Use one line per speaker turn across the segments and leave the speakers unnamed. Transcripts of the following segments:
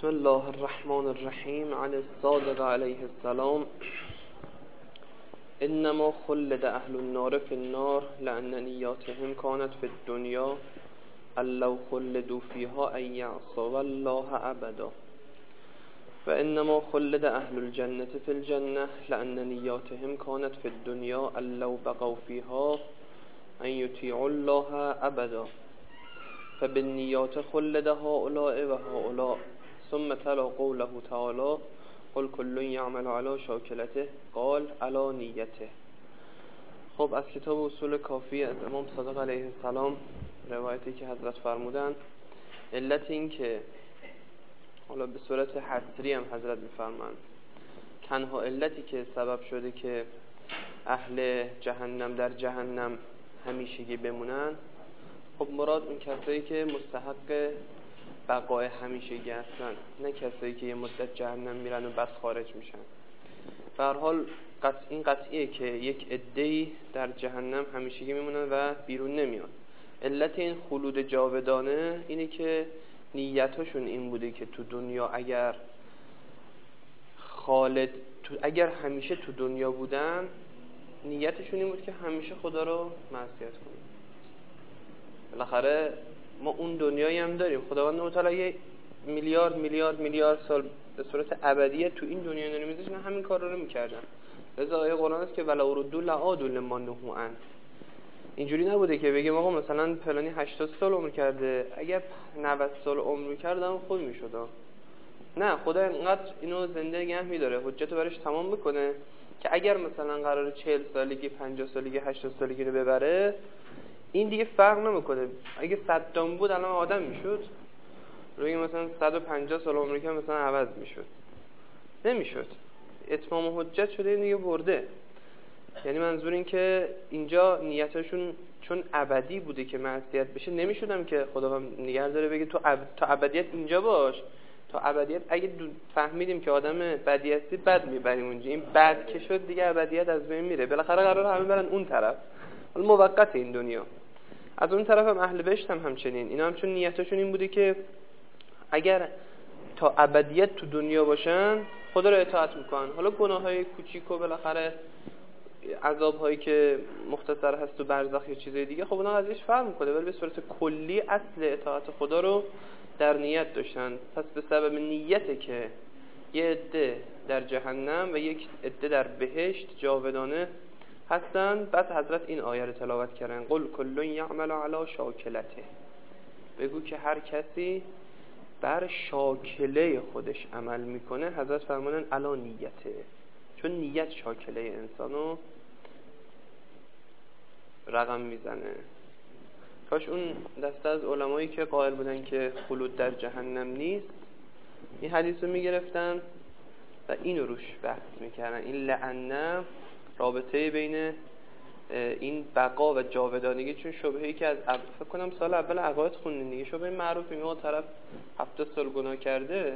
بسم الله الرحمن الرحیم عن الصادق علیه السلام انما خلد اهل النار في النار لان نیاتهم كانت في الدنيا لو خلدوا فيها ان يعصوا الله ابدا وانما خلد اهل الجنة في الجنة لان نیاتهم كانت في الدنيا لو بقوا فيها ان يطيعوا الله ابدا فبالنیات خلد هؤلاء و هؤلاء ثم تلا قوله تعالى قل كل يعمل على شاكلته قال على نیته. خب از کتاب اصول کافی از امام صادق علیه السلام روایتی که حضرت فرمودن، علت این که حالا به صورت حصری هم حضرت میفرمند تنها علتی که سبب شده که اهل جهنم در جهنم همیشگی بمونن، خب مراد اون کسایی که مستحق بقای همیشگی هستن، نه کسایی که یه مدت جهنم میرن و بس خارج میشن. به هر حال این قطعیه که یک عده‌ای در جهنم همیشگی میمونن و بیرون نمیان. علت این خلود جاودانه اینه که نیتاشون این بوده که تو دنیا اگر همیشه تو دنیا بودن، نیتشون این بود که همیشه خدا رو معصیت کنن. بالاخره ما اون دنیایی هم داریم، خداوند متعالی یه میلیارد سال به صورت ابدیت تو این دنیا داریم میذاشتن همین کار رو میکردن. لذا آیه قرآن است که ولو ردوا لعادوا لما نهوا عنه. اینجوری نبوده که بگیم آقا مثلا فلانی 80 سال عمر کرده، اگر 90 سال عمر می‌کردم خوب می‌شد. نه، خدا اینقدر اینو زنده نگه می‌داره، حجت برش تمام بکنه که اگر مثلا قراره 40 سالگی 50 سالگی 80 سالگی رو ببره، این دیگه فرق نمیکنه. اگه صدام بود الان آدم میشد، روی مثلا 150 سال عمر که مثلا عوض میشد، نمیشد. اتمام حجت شده، این دیگه برده. یعنی منظور این که اینجا نیتشون چون ابدی بوده که معصیت بشه، نمیشدم که خداوند نگه داره بگه تو تا ابدیت اینجا باش، تا ابدیت اگه فهمیدیم که آدم بدی هستی بد میبریم اونجا، این بد که شد دیگه ابدیت از بین میره. بالاخره قرار همه برن اون طرف، حالا موقت این دنیا. از اون طرف هم اهل بهشت هم همچنین، اینا هم چون نیتشون این بوده که اگر تا ابدیت تو دنیا باشن خدا رو اطاعت میکنن. حالا گناههای کوچیک و بالاخره عذابهایی که مختصر هست تو برزخ یا چیزای دیگه، خب اونا ازش فرق میکنه، ولی به صورت کلی اصل اطاعت خدا رو در نیت داشتن. پس به سبب نیته که یه عده در جهنم و یک عده در بهشت جاودانه هستن. بعد حضرت این آیه رو تلاوت کردن قل کل یعمل علی شاکلته، بگو که هر کسی بر شاکله خودش عمل میکنه. حضرت فرمودن علی نیته، چون نیت شاکله انسانو رقم میزنه. کاش اون دسته از علمایی که قائل بودن که خلود در جهنم نیست این حدیث رو میگرفتن و اینو روش بحث میکردن. این لعنه رابطه بین این بقا و جاودانگی، چون شبهه‌ای که از فکر کنم سال اول عقاید خوندین دیگه، شبهه معروفی میگه طرف 70 سال گناه کرده،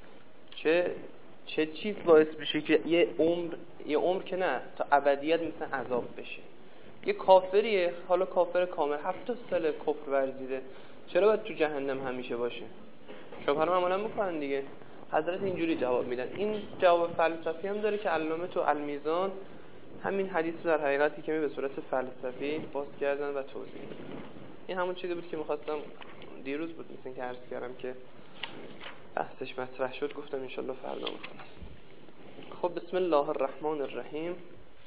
چه چیز باعث بشه که یه عمر که نه تا ابدیت مثلا عذاب بشه. یه کافریه، حالا کافر کامل 70 سال کفر ورزیده، چرا باید تو جهنم همیشه باشه؟ شبهه رو معمولا میکنن دیگه. حضرت اینجوری جواب میدن. این جواب فلسفی هم داره که علامه تو المیزان همین حدیث رو در حقیقتی که به صورت فلسفی باز کردن و توضیح دادن. این همون چیزی بود که می‌خواستم دیروز بود مثلا که عرض کردم که بحثش مطرح شد، گفتم انشالله فردا می‌کنم. خب بسم الله الرحمن الرحیم.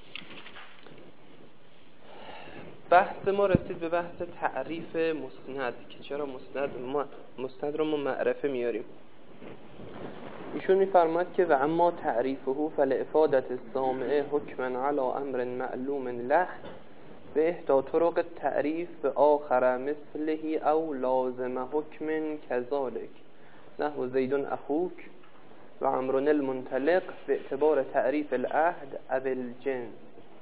بحث ما رسید به بحث تعریف مسند، که چرا مسند رو ما معرفه میاریم. ایشون میفرماید که و اما تعریفه فلافادت السامع حکما علی امر معلوم له به احدا طرق تعریف به آخر مثله او لازم حکم کذالک نحو زید اخوک و عمر المنطلق به اعتبار تعریف العهد او الجنس.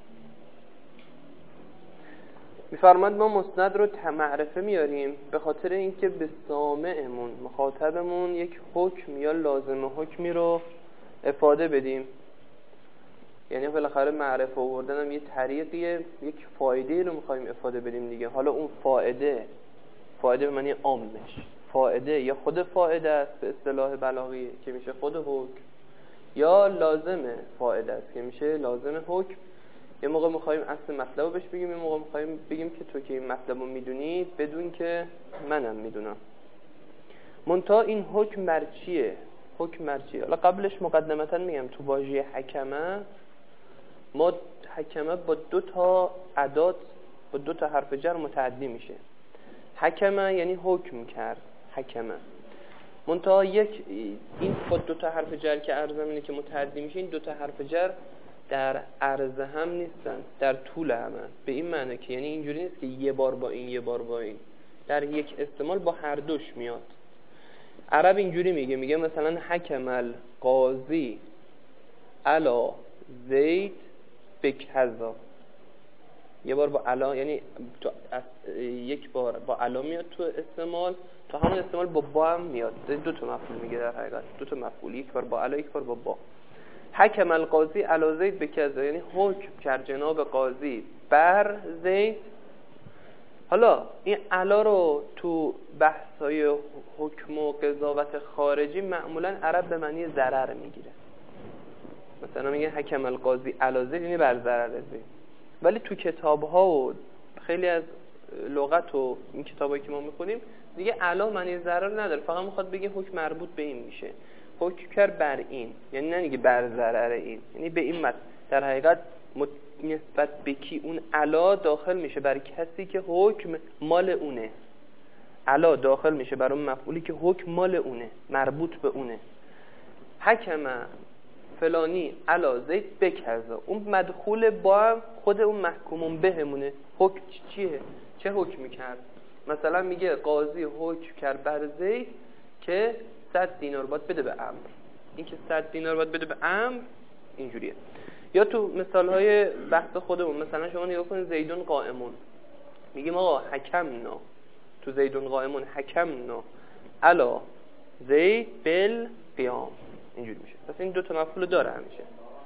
میفرماید ما مسند رو معرفه میاریم به خاطر اینکه به سامعمون، مخاطبمون، یک حکم یا لازم حکمی رو افاده بدیم. یعنی بالاخره معرفه آوردن هم یه طریقیه، یک فایده رو میخوایم افاده بدیم دیگه. حالا اون فایده به معنی عامش، فاعده یا خود فاعده است به اصطلاح بلاغی که میشه خود حکم، یا لازم فاعده است که میشه لازم حکم. یه موقع میخوایم اصل مطلب رو بهش بگیم، یه موقع میخوایم بگیم که تو که این مطلب رو میدونی بدون که منم میدونم. منتها این حکم بر چیه؟ حکم بر چیه؟ حالا قبلش مقدمتا میگم تو واژه حکمه، ما حکمه با 2 تا ادات با 2 تا حرف جر متعدی میشه. حکمه یعنی حکم کرد، حکمه. منتها این با 2 تا حرف جر که عرضم اینه که متعدی میشه، این 2 تا حرف جر در عرض هم نیستن، در طول همن. به این معنی که یعنی اینجوری نیست که یه بار با این یه بار با این، در یک استعمال با هر دوش میاد. عرب اینجوری میگه مثلا حکم القاضی علی زید بکذا. یه بار با علا، یعنی یک بار با علا میاد تو استعمال، تو همون استعمال با هم میاد. 2 تا مفعول میگه در حقیقت، 2 تا مفعول، یک بار با علا یک بار با. حکم القاضی علی زید بکذا یعنی حکم کرد جناب قاضی بر زید. حالا این علا رو تو بحث‌های حکم و قضاوت خارجی معمولا عرب به معنی ضرر میگیره. مثلا میگه حکم القاضی علی زید یعنی بر ضرر زید. ولی تو کتاب‌ها و خیلی از لغت و این کتابایی که ما می‌خونیم دیگه علا معنی ضرر نداره، فقط میخواد بگه حکم مربوط به این میشه. حکم کرد بر این، یعنی نه دیگه بر ضرر این، یعنی به این در حقیقت نسبت به کی اون علا داخل میشه بر کسی که حکم مال اونه. علا داخل میشه بر اون مفعولی که حکم مال اونه، مربوط به اونه. حکم فلانی علا زید بکذا، اون مدخول با خود اون محکومون بهمونه. حکم چیه؟ چه حکمی کرد؟ مثلا میگه قاضی حکم کرد بر زید که 100 دینار باید بده به عمرو. این که 100 دینار باید بده به عمرو اینجوریه. یا تو مثالهای بحث خودمون مثلا شما نگاه کنید زیدون قائمون، میگیم آقا حکمنا تو زیدون قائمون حکمنا علا زید بالقیام، اینجوری میشه. پس این 2 تا مفعول داره همیشه.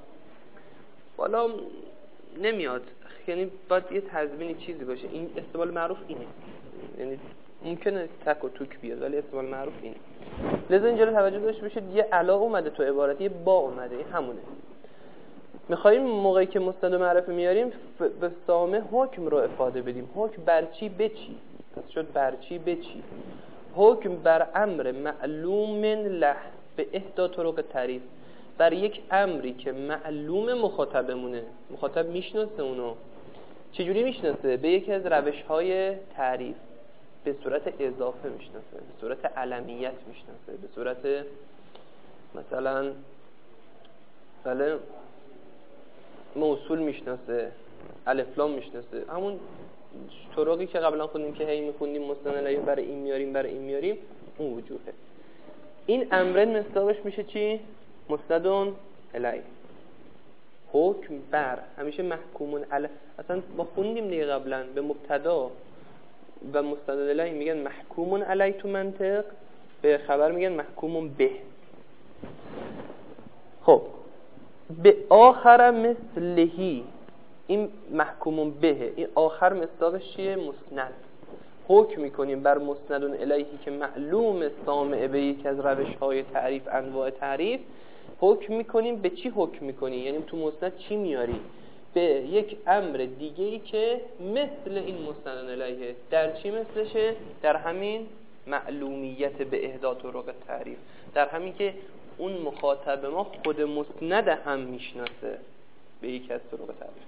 بالا نمیاد، یعنی باید یه تضمینی چیزی باشه. این استعمال معروف اینه، یعنی ممکنه تک و توک بیاد ولی استعمال معروف اینه. لذا اینجا رو توجه داشته باشید، یه علا اومده تو عبارت، یه با اومده، این همونه. میخواییم موقعی که مستند و معرفه میاریم به سامه حکم رو افاده بدیم. حکم بر چی به چی؟ پس شد بر چی به چی. حکم بر امر معلوم له به احدا طرق تعریف، بر یک امری که معلوم مخاطبمونه، مخاطب میشناسه اونو. چجوری میشناسه؟ به یکی از روش‌های تعریف، به صورت اضافه میشناسه، به صورت علمیت میشناسه، به صورت مثلا بله موصول میشناسه، الف لام میشناسه. همون طرقی که قبلا خوندیم که هی میخوندیم مستند الیه برای این میاریم برای این میاریم، اون وجوهه. این امرن مصداقش میشه چی؟ مسندون الیه. حکم بر همیشه محکومون علی. اصلا ما خوندیم دیگه قبلا به مبتدا و مستند الیه میگن محکومون علی تو منطق، به خبر میگن محکومون به. خب به آخر مثلهی، این محکومون به، این آخر مصداقش چیه؟ مسند. حکم میکنیم بر مسندون الیهی که معلوم سامع به یک از روش‌های تعریف، انواع تعریف. حکم میکنیم به چی حکم میکنی؟ یعنی تو مسند چی میاری؟ به یک امر دیگه‌ای که مثل این مسندون الیه. در چی مثلشه؟ در همین معلومیت به احدا طرق تعریف، در همین که اون مخاطب ما خود مسند هم میشناسه به یک از طرق تعریف.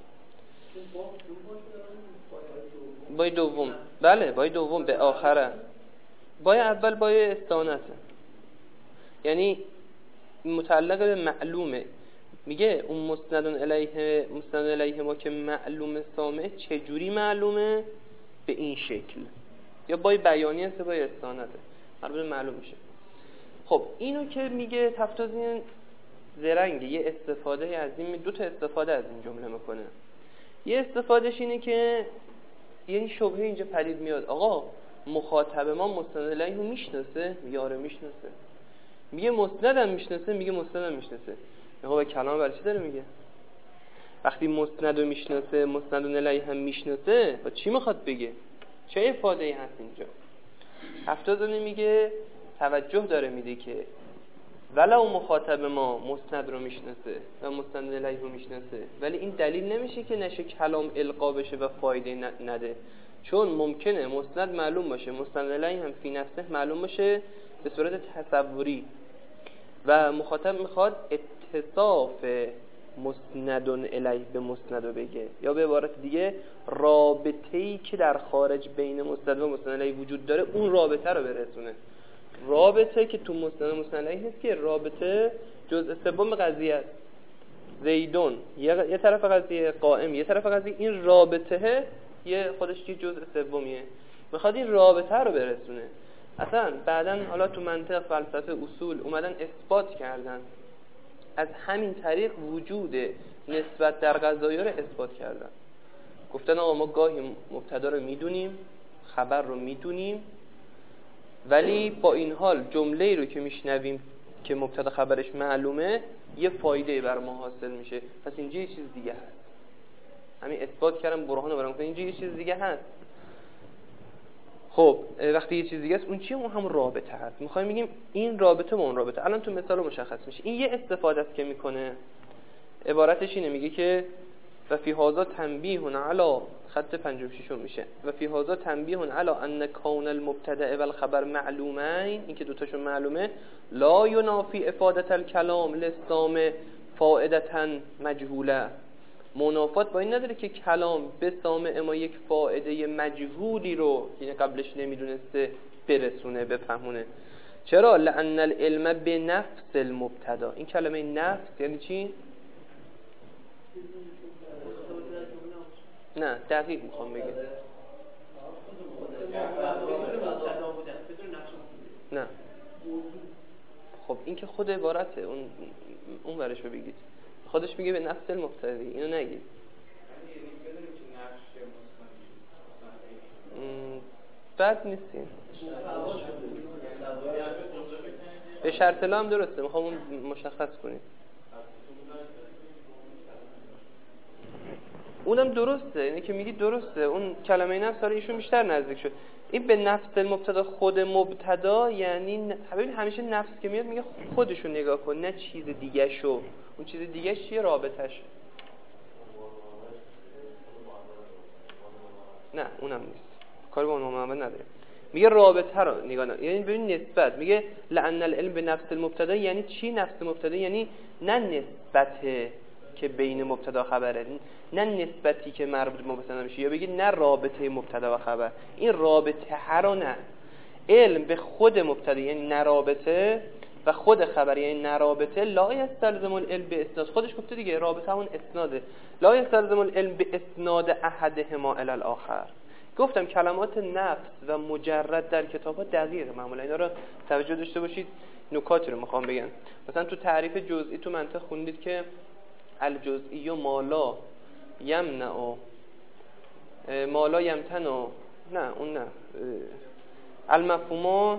بای دوم، بله بای دوم به آخره. بای اول بای استانته، یعنی متعلق به معلومه. میگه اون مسندون الیه، مسند الیه ما که معلوم سامع چجوری معلومه؟ به این شکل. یا بای بیانی هست، بای استانته، مربوط معلوم میشه. خب اینو که میگه تفتازین زرنگه، یه استفاده از این، 2 تا استفاده از این جمله میکنه. یه استفادهش اینه که یعنی شبهه اینجا پدید میاد، آقا مخاطب ما مستند الیه رو میشناسه؟ میگه آره میشناسه. میگه مسندم میشناسه؟ میگه مسندم میشناسه. آقا به کلام برای چی داره میگه؟ وقتی مسند رو میشناسه، مسندون الیه هم میشناسه، با چی میخواد بگه؟ چه افاده ای هست اینجا؟ هفتازانی میگه توجه داره میده که ولو مخاطب ما مسند رو میشناسه و مستند الیه رو میشناسه، ولی این دلیل نمیشه که نشه کلام القا بشه و فایده نده، چون ممکنه مسند معلوم باشه، مستند الیه هم فی نفسه معلوم باشه به صورت تصوری و مخاطب میخواد اتصاف مسند الیه به مسند رو بگه، یا به عبارت دیگه رابطه‌ای که در خارج بین مسند و مسند الیه وجود داره اون رابطه رو برسونه. رابطه که تو مسند الیه نیست که، رابطه جزء سوم قضیه است. زیدون یه طرف قضیه، قائم یه طرف قضیه، این رابطه یه خودش یه جزء سومیه، میخواد این رابطه رو برسونه. اصلا بعدن حالا تو منطق، فلسفه، اصول اومدن اثبات کردن، از همین طریق وجود نسبت در قضایا رو اثبات کردن. گفتن آقا ما گاهی مبتدا رو میدونیم، خبر رو میدونیم، ولی با این حال جمله‌ای رو که میشنویم که مبتدا خبرش معلومه یه فایده بر ما حاصل میشه، پس اینجا یه چیز دیگه هست. همین اثبات کردم، برهان رو برام، اینجا یه چیز دیگه هست. خب وقتی یه چیز دیگه است، اون چیه؟ اون هم رابطه هست. میخوایم بگیم این رابطه با اون رابطه. الان تو مثال مشخص میشه. این یه استفاده است که میکنه، عبارتش اینه، میگه که و فی هذا تنبیه علی، خط 56 میشه، و فی هذا تنبیه علی ان کون المبتدا و الخبر معلومین، این که دوتاشون معلومه، لا ینافی افاده الکلام لسام فائدتا مجهوله، منافات با این نداره که کلام به سامع ما یک فائده مجهولی رو که قبلش نمیدونسته برسونه، بفهمونه. چرا؟ لأن العلم به نفس المبتدا. این کلمه نفس یعنی چی؟ نه دقیق میخوام بگم. نه خب این که خود عبارته، اون ورش رو بگید، خودش میگه به نفس المبتدا، اینو نگید. بد نیستین، به شرط لا هم درسته، میخوام اون مشخص کنید. اونم درسته، اینه که میگید درسته، اون کلمه نفس حالا ایشون بیشتر نزدیک شد. این به نفس المبتدا، خود مبتدا یعنی همیشه نفس که میاد میگه خودشو نگاه کن، نه چیز دیگه شو. اون چیز دیگه چیه؟ رابطه‌شه. نه اونم نیست، کاری با اون معامله نداره. میگه رابطه رو نگاه کن، یعنی ببین نسبت. میگه لأن العلم به نفس المبتدا یعنی چی؟ نفس مبتدا یعنی نه نسبت که بین مبتدا خبره، نه نسبتی که مربوط به مبتدا میشه، یا بگید نه رابطه مبتدا و خبر. این رابطه هر نه، علم به خود مبتدا یعنی نه رابطه، و خود خبر یعنی نه رابطه. لا یستلزم العلم به اسناد، خودش گفته دیگه، رابطه همون اسناده. لا یستلزم العلم به اسناد احدهما الی الاخر. گفتم کلمات نفس و مجرد در کتاب‌ها دقیقه، معمولا اینا رو توجه داشته باشید. نکاتی رو میخوام بگم. مثلا تو تعریف جزئی تو منطق خوندید که الجزئی و مالا یمنع و مالا یمتنع، نه اون نه، المفهوم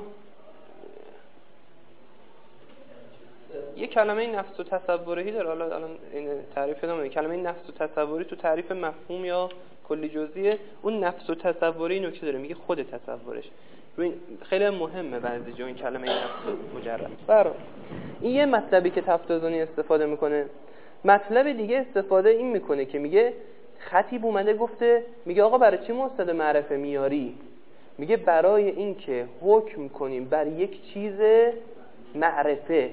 یه کلمه نفس و تصوری داره. حالا الان این تعریف نمیدونم، کلمه نفس و تصوری تو تعریف مفهوم یا کلی جزئیه. اون نفس و تصوری نکته داره، میگه خود تصورش. ببین خیلی مهمه بعضی جا این کلمه نفس مجرد. برام این یه مطلبی که تفتازانی استفاده میکنه. مطلب دیگه استفاده این میکنه که میگه خطیب اومده گفته، میگه آقا برای چی مستند معرفه میاری؟ میگه برای این که حکم کنیم بر یک چیز معرفه.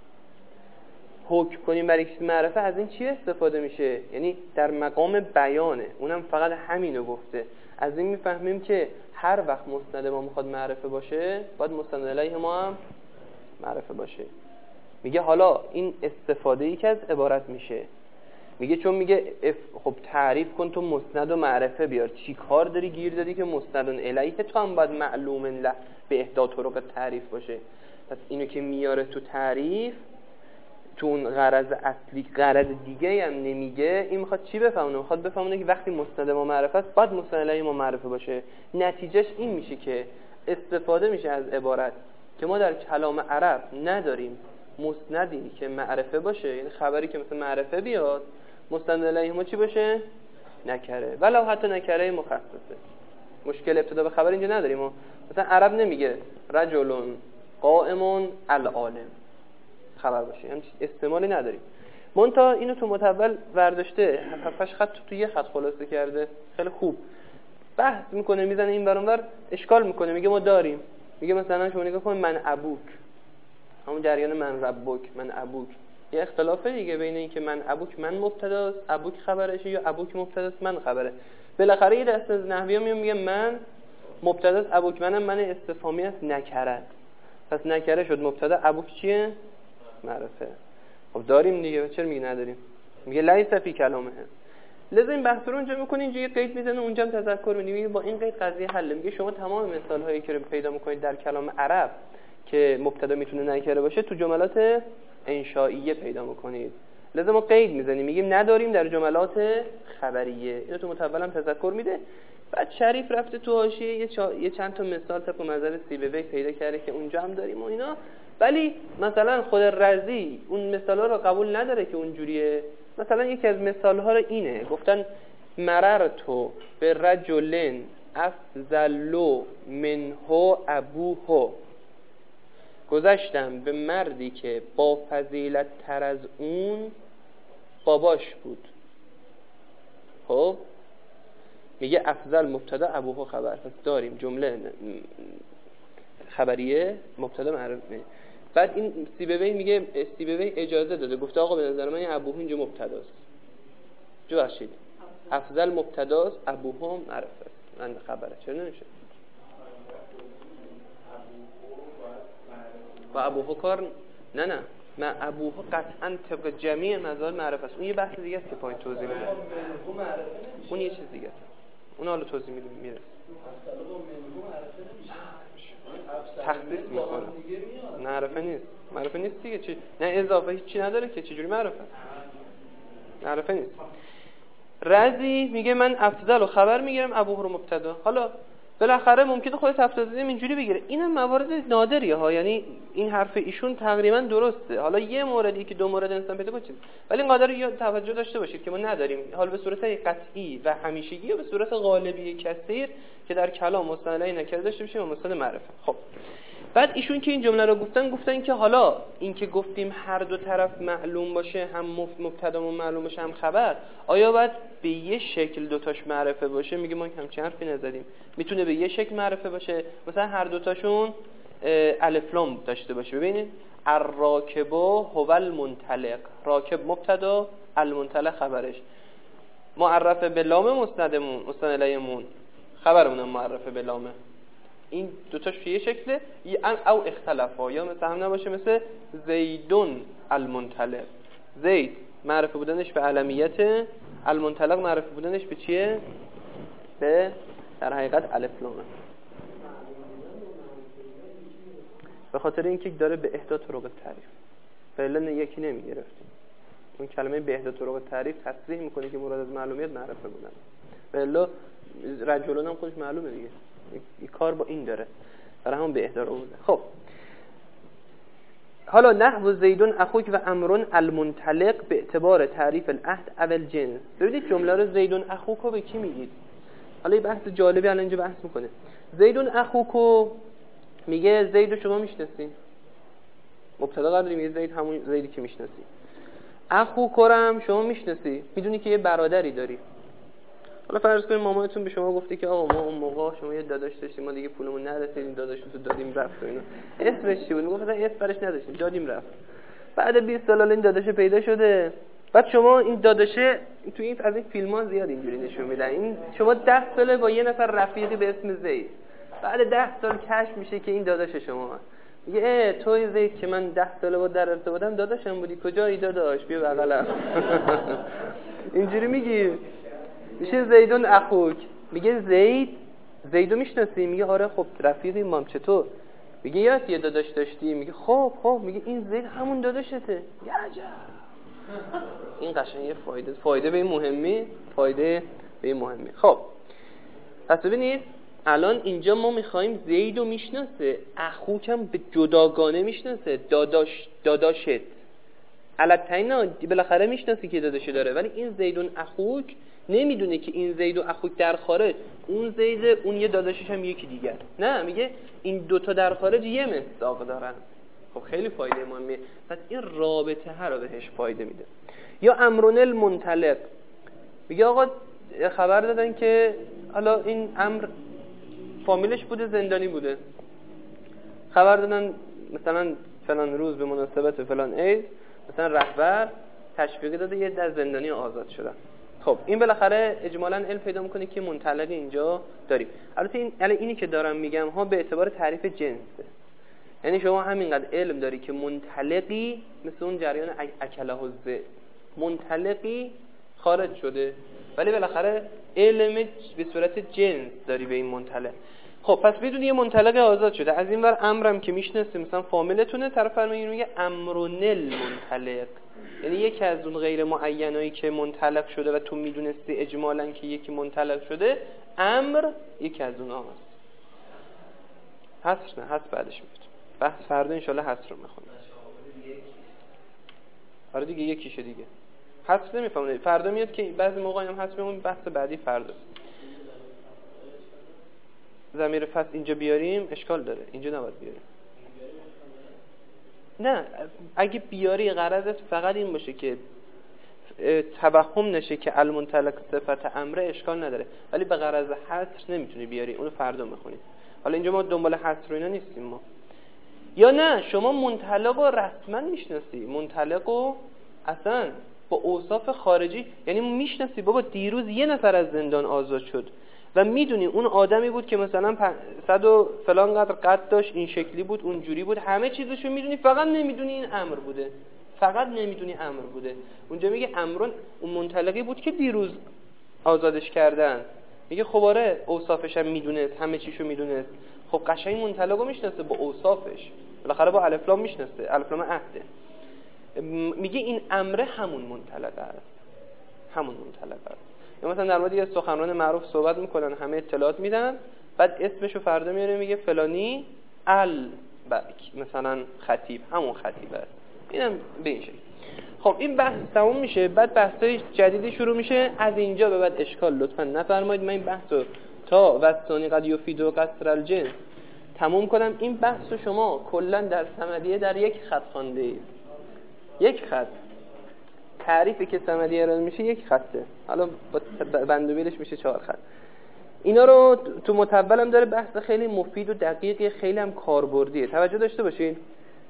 حکم کنیم بر یک چیز معرفه از این چی استفاده میشه؟ یعنی در مقام بیانه، اونم فقط همینو گفته. از این میفهمیم که هر وقت مستند ما میخواد معرفه باشه، باید مستند الیه ما هم معرفه باشه. میگه حالا این استفاده‌ای که از عبارت میشه، میگه چون میگه خب تعریف کن تو مسند و معرفه بیار، چی کار داری گیر دادی که مستند الیه تو هم باید معلوم له به احدى طرق تعریف باشه. پس اینو که میاره تو تعریف، تو اون غرض اصلی غرض دیگه هم نمیگه. این میخواد چی بفهمونه؟ میخواد بفهمونه که وقتی مستند ما معرفه است باید مستند الیه ما معرفه باشه. نتیجهش این میشه که استفاده میشه از عبارت که ما در کلام عرب نداریم مسندی که معرفه باشه، یعنی خبری که مثل معرفه بیاد مستند الیه ما چی باشه؟ نکره، ولو حتی نکره مخصصه. مشکل ابتدا به خبر اینجا نداریم. مثلا عرب نمیگه رجلون قائمون العالم خبر باشه، همین استعمالی نداریم. منتها اینو تو متول ورداشته، هفتش خط تو یه خط خلاصه کرده، خیلی خوب بحث میکنه، میزنه این ور اون ور، اشکال میکنه، میگه ما داریم. میگه مثلا شما نگاه کن من ابوک، همون جریان من ربک، من ابوک، یه اختلافه دیگه بین این که من ابوک من مبتداست، ابوک خبرشه، یا ابوک مبتداست من خبره. بالاخره یه دسته از نحوی‌ها میگه من مبتداست، ابوک منم من استفهامی است نکره، پس نکره شد مبتدا، ابوک چیه؟ معرفه. خب داریم دیگه، چرا میگه نداریم؟ میگه لیس فی کلامه. لذا این بحث رو اونجا میکنه، اینجا یه قید میزنه، اونجا هم تذکر میده، میگه با این قید قضیه حل. میگه شما تمام مثال هایی که پیدا میکنید در کلام عرب که مبتدا میتونه نکره باشه تو جملات انشائیه پیدا میکنید. لذا ما قید میزنیم، میگیم نداریم در جملات خبریه. اینو تو متول هم تذکر میده. بعد شریف رفته تو حاشیه یه چند تا مثال طبق نظر سیبوی پیدا کرده که اونجا هم داریم و اینا، ولی مثلا خود رضی اون مثالا رو قبول نداره که اونجوریه. مثلا یکی از مثالها رو اینه، گفتن مررتو به رجلن افضل منه ابوه، گذشتم به مردی که با فضیلت تر از اون باباش بود. خب میگه افضل مبتدا ابوه خبر، پس داریم جمله خبریه مبتدا معرفه. بعد این سیبوی میگه، سیبوی اجازه داده، گفته آقا به نظر من این ابوه اینجا مبتداست، جو بخشید افضل مبتداست ابوه معرفه است، من خبره، چرا نمیشه؟ و ابوه کار نه من ابوه قطعا طبق جمعی مظاهر معرفه است. اون یه بحث دیگه است که پایین توضیح میدم، اون یه چیز دیگه است، اون حالا توضیح میدم میرسه. تخصیص میکنه، معرفه نیست، معرفه نیست دیگه، چی نه اضافه هیچی نداره که چجوری معرفه؟ معرفه نیست. رضی میگه من افضل و خبر میگیرم، ابوه رو مبتدا. حالا بالاخره ممکنه خودت تفسیریم اینجوری بگیره، اینم موارد نادریه ها، یعنی این حرف ایشون تقریبا درسته. حالا یه موردی که دو مورد انسان پیدا کنه، ولی این قادر یا توجه داشته باشید که ما نداریم، حالا به صورت قطعی و همیشگی یا به صورت غالبی کثیر که در کلام مستعمله نکره داشته باشیم و مستعد معرفه. خب بعد ایشون که این جمله رو گفتن که حالا این که گفتیم هر دو طرف معلوم باشه، هم مبتدامون معلوم باشه هم خبر، آیا باید به یه شکل دوتاش معرفه باشه؟ میگه ما همچین حرفی نزدیم، میتونه به یه شکل معرفه باشه، مثلا هر دوتاشون الف لام داشته باشه. ببینید الراکب هو المنطلق، راکب مبتدا، المنطلق خبرش، معرفه به لام مسندمون، مسند الیمون، خبرمون هم معرفه به لامه. این دوتاش یه شکله، او اختلافا، یا مثلا هم نباشه مثل زیدون المنطلق، زید معرفه بودنش به علمیت، المنطلق معرفه بودنش به چیه؟ به در حقیقت الف لامه. به خاطر اینکه داره به احدا طرق تعریف، فعلا یکی نمیگرفتیم. اون کلمه به احدا طرق تعریف تصریح میکنه که مراد از معلومیت معرفه بودن. فعلا رجلون هم خودش معلومه دیگه، این کار با این داره، برای همون به احدا رو بوده. خب حالا نحو زیدون اخوک و امرون المنطلق به اعتبار تعریف العهد اول جنس. ببینید جمله رو زیدون اخوکو به کی میگید؟ حالا یه بحث جالبی الان اینجا بحث میکنه. زیدون اخوکو میگه زیدو شما میشناسین، مبتدا قرار میگه زید همون زیدی که میشناسی. اخوکرم شما میشناسی، میدونی که یه برادری داری. حالا فرض کنیم مامانتون به شما گفته که آقا ما اون موقع شما یه داداش داشتیم، ما دیگه پولمون نرسید، داداشو تو دادیم رفت و اینا. اسمش چی بود؟ میگفت اسم برش نداشتیم، دادیم رفت. بعد 20 سال این داداش پیدا شده. بعد شما این داداشه تو این از این فیلم‌ها زیاد اینجوری نشون میدن، این شما 10 ساله با یه نفر رفیقی به اسم زید، بعد 10 سال کشف میشه که این داداش شما. میگه توی زید که من 10 ساله با در ارتباطم، داداشم بودی، کجایی داداش؟ بیا بغلم. اینجوری میگی. میشه زیدون اخوک. میگه زیدو میشناسی؟ میگه آره. خب رفیقی مام چطور؟ میگه یادت یه داداش داشتی؟ میگه خب میگه این زید همون داداشته. یه عجب. این قشنگ یه فایده به این مهمی، فایده به این مهمی. خب پس ببینید الان اینجا ما میخوایم زیدو میشناسه، اخوکم به جداگانه میشناسه، داداشت علتینا بالاخره میشناسی که داداشی داره، ولی این زیدون اخوک نمیدونه که این زید و اخوک در خارج اون زید اون یه داداشش هم یکی دیگر، نه میگه این دوتا در خارج یه مصداق دارن. خب خیلی فایده مهمه، پس این رابطه ها رو بهش فایده میده. یا امرون المنطلق، میگه آقا خبر دادن که حالا این امر فامیلش بوده زندانی بوده، خبر دادن مثلا فلان روز به مناسبت فلان عید مثلا رهبر تشویق داده یه در زندانی آزاد شدن. خب این بالاخره اجمالاً علم پیدا میکنه که منطلق اینجا داریم. البته اینی که دارم میگم ها به اعتبار تعریف جنسه، یعنی شما همینقدر علم داری که منطلقی مثل اون جریان اکله الذئب منطلقی خارج شده، ولی بالاخره علم به صورت جنس داری به این منطلق. خب پس بدون یه منطلق آزاد شده، از این ور امرم که میشناسه مثلا فامیلتونه، طرف فرمایید میگه امرون المنطلق، یعنی یکی از اون غیر معینایی که منطلق شده و تو میدونستی اجمالاً که یکی منطلق شده، امر یکی از اونها هست. حصر نه، حصر بعدش میاد. بحث فردا انشالله حصر رو میخونیم. آره دیگه یکیشه دیگه. حصر نمیفهمم، فردا میاد که بعضی موقعی هم حصر میمون، بحث بعدی فردا. ضمیر فصل اینجا بیاریم اشکال داره، اینجا نباید بیاریم. نه اگه بیاری غرضت فقط این باشه که توهم نشه که المنطلق صفت امره، اشکال نداره، ولی به غرض حصر نمیتونی بیاری، اونو فردا میخونید. حالا اینجا ما دنبال حصر و اینا نیستیم ما. یا نه شما منطلق رو رسما میشناسی، منطلق رو اصلا با اوصاف خارجی، یعنی میشناسی بابا دیروز یه نفر از زندان آزاد شد و میدونی اون آدمی بود که مثلا 100 و فلان قد داشت، این شکلی بود، اونجوری بود، همه چیزشو میدونی، فقط نمیدونی این امر بوده، فقط نمیدونی امر بوده. اونجا میگه امرون اون منطلقی بود که دیروز آزادش کردن، میگه خب آره اوصافش هم میدونست، همه چیشو میدونست. خب قشنگ منطلقو میشناسه با اوصافش، بالاخره با الف لام میشناسه، الف لام عهده. میگه این امر همون منطلقه است، همون منطلقه است. یا مثلا در مورد یه سخنران معروف صحبت میکنن، همه اطلاعات میدن، بعد اسمشو فردا میاره میگه فلانی البک مثلا خطیب، همون خطیب است. اینم به این شکل. خب این بحث تموم میشه، بعد بحثای جدیدی شروع میشه. از اینجا به بعد اشکال لطفا نفرمایید من این بحثو تا وستانی قد یفید و قصر الجنس تموم کنم. این بحثو شما کلا در صمدیه در یک خط خوانده اید، یک خط. تعریفی که صمدیه ارائه میشه یک خطه، حالا با بندوبیلش میشه 4 خط. اینا رو تو متول هم داره بحث خیلی مفید و دقیقی، خیلی هم کاربردیه، توجه داشته باشین.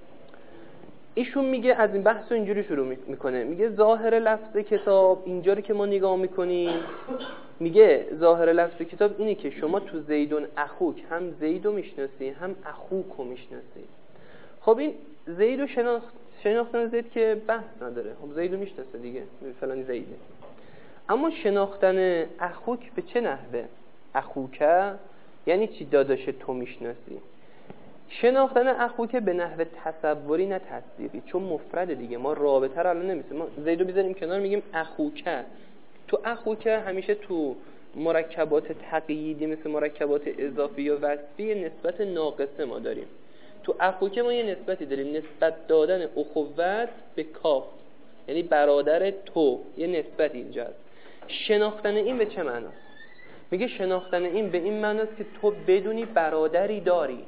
ایشون میگه از این بحث رو اینجوری شروع میکنه، میگه ظاهر لفظ کتاب اینجوری که ما نگاه میکنیم، میگه ظاهر لفظ کتاب اینه که شما تو زیدون اخوک هم زیدو میشناسی هم اخوکو میشناسی. خب این زیدو شناختن زید که بحث نداره، خب زیدو میشناسه دیگه، فلانی زیده. اما شناختن اخوک به چه نحوه؟ اخوکه یعنی چی؟ داداش تو میشناسی. شناختن اخوکه به نحو تصوری نه تصدیقی، چون مفرد دیگه، ما رابطه رو الان نمیسیم، ما زیدو بیذاریم کنار میگیم اخوکه. تو اخوکه همیشه تو مرکبات تقییدی مثل مرکبات اضافی یا وصفی نسبت ناقصه ما داریم. تو اخوکه ما یه نسبتی داریم، نسبت دادن اخوت به کاف، یعنی برادر تو، یه نسبت اینجا هست. شناختن این به چه معناست؟ میگه شناختن این به این معناست که تو بدونی برادری داری،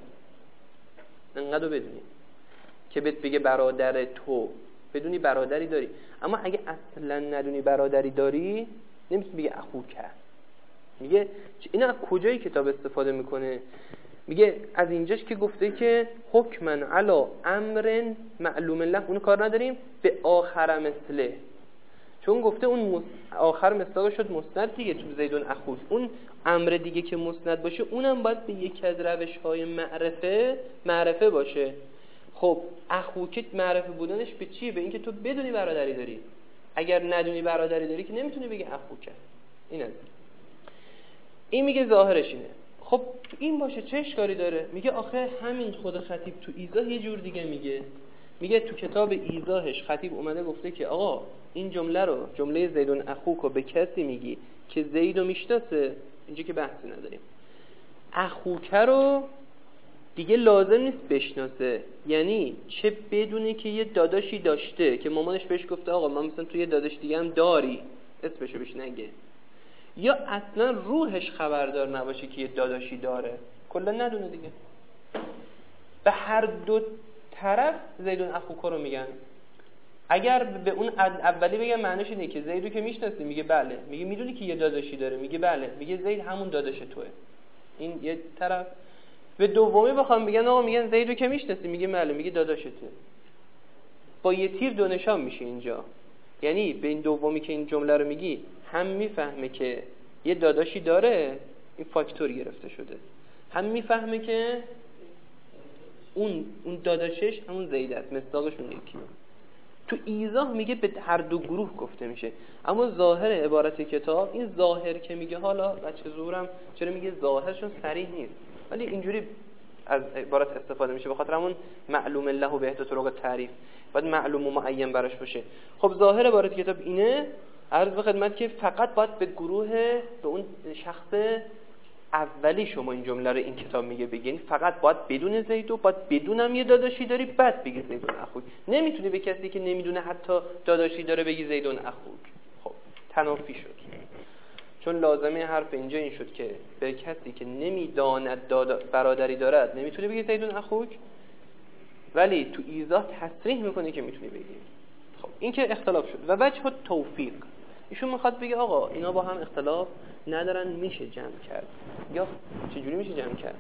انقدر بدونی که بهت بگه برادر تو، بدونی برادری داری. اما اگه اصلا ندونی برادری داری نمیتونی بگه اخوکه. میگه اینا از کجای کتاب استفاده میکنه؟ میگه از اینجاش که گفته که حکمن علی امر معلوم له، اون کار نداریم، به آخر مثله، چون گفته اون آخر مثله شد مسند دیگه تو زیدون اخوک. اون امر دیگه که مسند باشه اونم باید به یکی از روش‌های معرفه باشه. خب اخوک معرفه بودنش به چیه؟ به اینکه تو بدونی برادری داری. اگر ندونی برادری داری که نمیتونی بگی اخوکه. این میگه ظاهرش اینه. خب این باشه چه اشکالی داره؟ میگه آخه همین خود خطیب تو ایضاح یه جور دیگه میگه تو کتاب ایضاحش خطیب اومده گفته که آقا این جمله رو، جمله زیدون اخوک رو به کسی میگی که زیدو میشناسه، اینجا که بحثی نداریم. اخوکه رو دیگه لازم نیست بشناسه، یعنی چه بدونی که یه داداشی داشته که مامانش بهش گفته آقا من مثلا تو یه داداش دیگه هم داری، اسمشو بهش نگه. یا اصلا روحش خبردار نباشه که یه داداشی داره، کلا ندونه دیگه. به هر دو طرف زیدون اخوکا رو میگن. اگر به اون اولی بگم معنیش اینه که زیدو که میشناسی، میگه بله. میگه میدونی که یه داداشی داره، میگه بله. میگه زید همون داداش توئه. این یه طرف. به دومی بخوام بگن آقا میگن زیدو که میشناسی، میگه بله. میگه داداش توئه. با یه تیر دو نشان میشه اینجا. یعنی به این دومی که این جمله رو میگی هم میفهمه که یه داداشی داره، این فاکتور گرفته شده، هم میفهمه که اون داداشش همون زید است، مصداقشون یکیه. تو ایضاح میگه به هر دو گروه گفته میشه. اما ظاهر عبارت کتاب، این ظاهر که میگه، حالا بچه زورم چرا میگه ظاهرشون صریح نیست، ولی اینجوری از عبارت استفاده میشه، به خاطر همون معلوم الله و بهت طرق تعریف باید معلوم و معین براش باشه. خب ظاهر عبارت کتاب اینه، عرض به خدمت که فقط باید به اون شخص اولی شما این جمله رو این کتاب میگه بگین، فقط باید بدون زیدو، باید بدونم یه داداشی داری، بعد بگی زیدون اخوک. نمیتونی به کسی که نمیدونه حتی داداشی داره بگی زیدون اخوک. خب تنافی شد، چون لازمه حرف اینجا این شد که به کسی که نمیداند برادری دارد نمیتونی بگی زیدون اخوک، ولی تو ایضاح تصریح میکنه که میتونی بگی. خب این که اختلاف شد. و وجه توفیق، ایشون میخواد بگه آقا اینا با هم اختلاف ندارن، میشه جمع کرد. یا چجوری میشه جمع کرد؟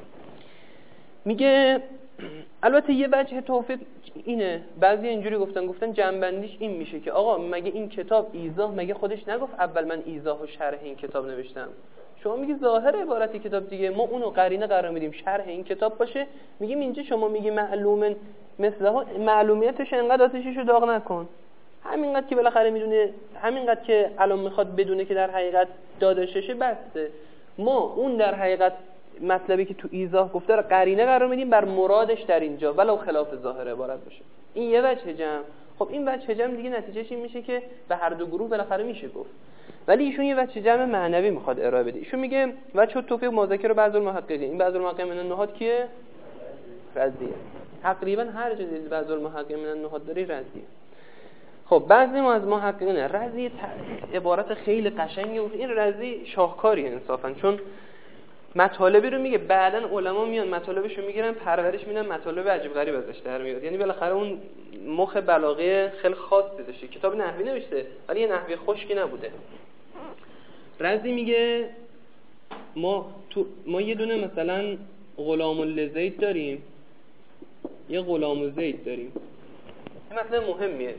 میگه البته یه وجه توفیق اینه، بعضی اینجوری گفتن جمع بندیش این میشه که آقا مگه این کتاب ایضاح مگه خودش نگفت اول من ایضاح و شرح این کتاب نوشتم؟ شما میگی ظاهر عبارت کتاب دیگه، ما اونو قرینه قرار میدیم شرح این کتاب باشه. میگیم اینجا شما میگی معلومن مثلا معلومیتش انقدر آتشیشو داغ نکن، همینقدر که بالاخره میدونه، همینقدر که الان میخواد بدونه که در حقیقت داداششه بسته. ما اون در حقیقت مطلبی که تو ایضاح گفته رو قرینه قرار میدیم بر مرادش در اینجا، ولو خلاف ظاهر عبارت باشه. این یه وجه جمع. خب این وجه جمع دیگه نتیجهش این میشه که به هر دو گروه بالاخره میشه گفت، ولی ایشون یه وجه جمع معنوی میخواد ارائه بده. ایشون میگه وجه توفیق مذکر بعض المحققین. این بعض المحققین من النحات کیه؟ رضیه. تقریبا هر جایی بعض المحققین من النحات داری رضیه. خب بعضی ما از محققین رضی عبارت خیلی قشنگه و این رضی شاهکاری انصافا، چون مطالبی رو میگه بعدن علما میان مطالبشو میگیرن پرورش میدن، مطالب عجیب غریب ازش در میاد. یعنی بالاخره اون مخ بلاغه خیلی خاصی داشته، کتاب نحوی نوشته ولی یه نحوی خشکی نبوده. رضی میگه ما یه دونه مثلا غلام لزید داریم، یه غلام زید داریم. این مثلا مهمیه.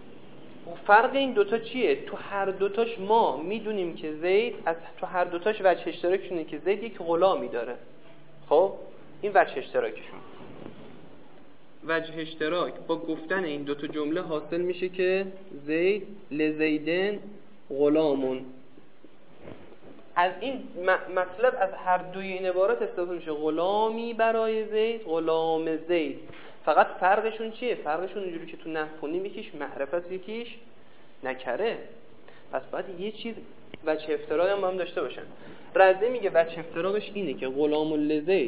فرق این دوتا چیه؟ تو هر دوتاش ما میدونیم که زید از تو هر دوتاش وجه اشتراکشونه که زید یک غلامی داره. خب این وجه اشتراکشون، وجه اشتراک با گفتن این دوتا جمله حاصل میشه که زید لزیدن غلامون. از این مطلب از هر دوی این عبارات استفاده میشه، غلامی برای زید، غلام زید. فقط فرقشون چیه؟ فرقشون اینجوری که تو نحو خوندیم یکیش معرفت یکیش نکره، پس باید یه چیز وجه افتراق هم با هم داشته باشن. رضی میگه وجه افتراقش اینه که غلام لزید،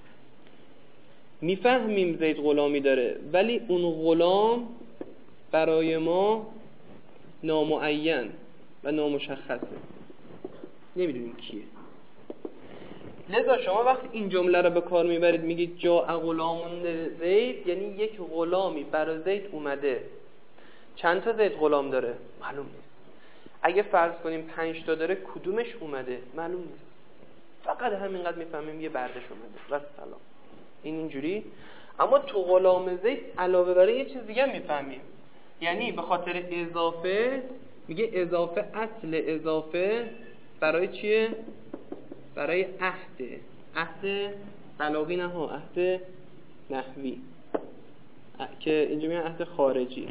میفهمیم زید غلامی داره ولی اون غلام برای ما نامعین و نامشخصه، نمیدونیم کیه. لذا شما وقتی این جمله رو به کار میبرید میگید جاء غلام زید، یعنی یک غلامی برای زید اومده. چند تا زید غلام داره؟ معلوم نیست. اگه فرض کنیم 5 تا داره کدومش اومده؟ معلوم نیست. فقط همینقدر میفهمیم یه بردش اومده و سلام. اینجوری. اما تو غلام زید علاوه بر یه چیز دیگه میفهمیم، یعنی به خاطر اضافه، میگه اضافه اصل اضافه برای چیه؟ برای عهد بلاغی نه ها، عهد نحوی که اینجا میگن عهد خارجی.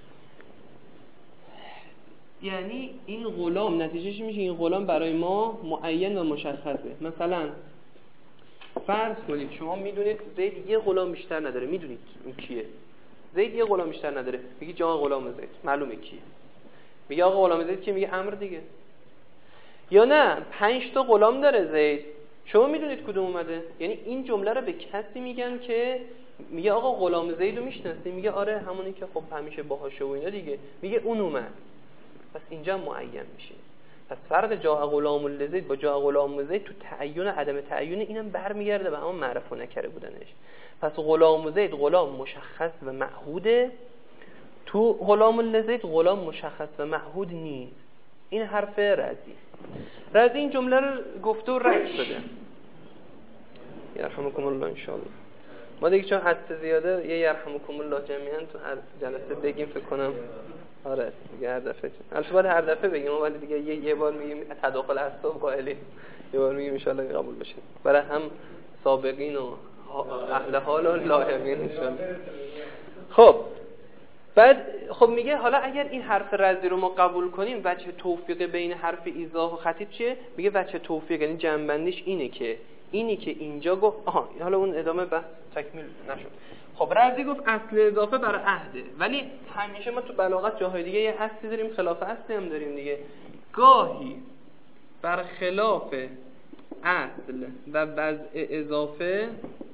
یعنی این غلام نتیجهش میشه این غلام برای ما معین و مشخصه. مثلا فرض کنید شما میدونید زید یه غلام بیشتر نداره، میدونید اون کیه؟ زید یه غلام بیشتر نداره، میگی جا غلام زید، معلومه کیه. میگه آقا غلام زید که میگه امر دیگه. یا نه 5 تا غلام داره زید، شما میدونید کدوم اومده؟ یعنی این جمله رو به کسی میگن که میگه آقا غلام زید رو میشناسی؟ میگه آره همونی که خب همیشه باهاشه و اینا دیگه. میگه اون اومد، پس اینجا معین میشه. پس فرق جاء غلام لزید با جاء غلام زید تو تعین عدم تعین اینم برمیگرده به همون معرف و نکره بودنش. پس غلام زید غلام مشخص و معهوده، تو غلام لزید غلام مشخص و معهود نیست. این حرف رازی این جمله رو گفته و رد شده. یرحمکم الله ان شاء الله. ما دیگه چون حد زیاده یه یرحمکم الله جمیعا تو هر جلسه بگیم فکر کنم. آره دیگه هر دفعه البته باید هر دفعه بگیم، ولی دیگه یه بار میگیم تداخل اعصاب قائلین، یه بار میگیم ان شاء الله قبول بشه برای هم سابقین و اهل حال و لاحقین ان شاء الله. خب بعد خب میگه حالا اگر این حرف رزی رو ما قبول کنیم وجه توفیق بین حرف ایضاح و خطیب چیه؟ میگه وجه توفیق یعنی جنبندیش اینی که اینجا گفت حالا اون ادامه بحث تکمیل نشد. خب رزی گفت اصل اضافه برای عهده، ولی همیشه ما تو بلاغت جاهای دیگه یه اصلی داریم خلاف اصلی هم داریم دیگه. گاهی بر خلاف اصل و وضع اضافه